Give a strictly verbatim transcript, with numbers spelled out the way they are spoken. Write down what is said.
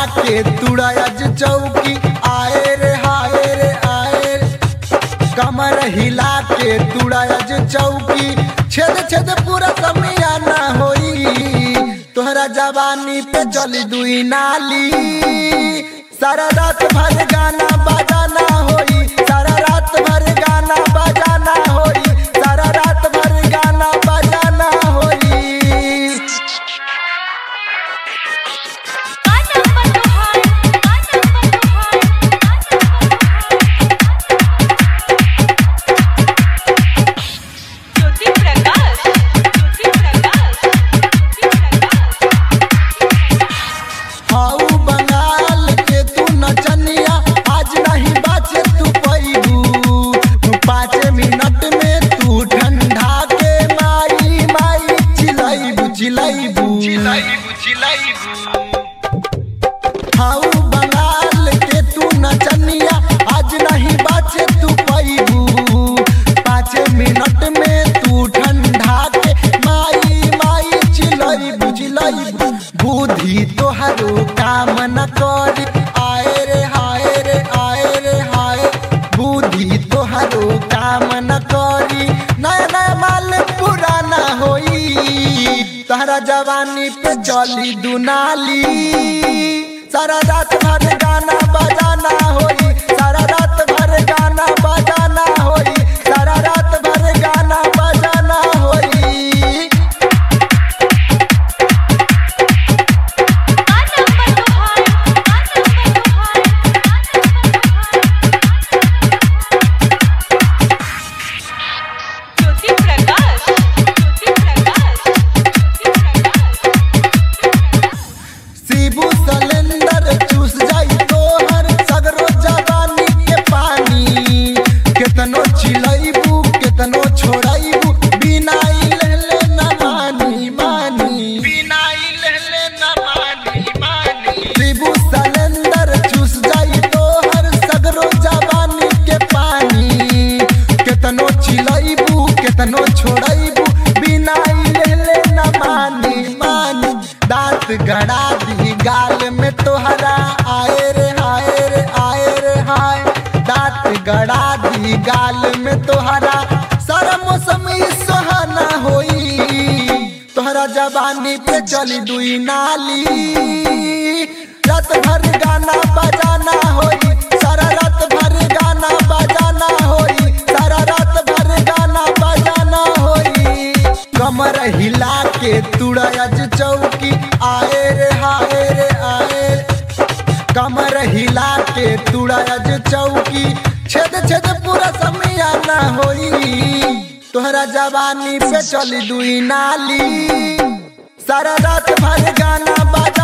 के तुड़ायज चौकी आए रे हाय रे आए रे। कमर हिला के तुड़ायज चौकी छेद छेद पूरा समियाना होई। तोहरा जवानी पे चली दुई नाली सारा रात भर गाना बजाना होई। सारा रात भर गाना बजाना होई। सारा रात भर गाना बजाना होई। हाउ बंगाल के तू नचनिया आज नहीं बाचे तू पैबू। पाँच मिनट में तू ठंडा के माई माई चिलैबू चिलैबू। बुद्धि तोहरो काम न करी आए रे हाय रे आए रे हाय। बुद्धि तोहरो काम न करी नया नया माल पुराना होई। तहरा जवानी पे चली दुनाली सारा रात भर गाना बजाना होई। सारा रात भर गाना बजाना होई। सारा रात भर गाना बजाना होई। शिबू सलेंदर चूस जाई तोहर सगरो जवानी के पानी। केतनो चिलैबू केतनो छोड़ैबू बिना इलहले न मानी मानी। बिना इलहले न मानी मानी। शिबू सलेंदर चूस जाई तोहर सगरो जवानी के पानी। केतनो चिलैबू केतनो छोड़ैबू बिना इलहले न मानी मानी। दांत गड़ा दी गाल में तोहरा आए रे हाय रे आए रे हाय। दांत गड़ा दी गाल में तोहरा सारा मौसम सुहाना होई। तोहरा जवानी पे चली दुई नाली रात भर गाना बजाना होई। सारा रात भर गाना बजाना होई। सारा रात भर गाना बजाना होई। कमर हिला के तुड़ायज चौकी आए रे हाय रे आए। कमर हिला के तुड़ायज चौकी छेद छेद पूरा समियाना होई। तोहरा जवानी पे चली दुई नाली सारा रात भर गाना बजा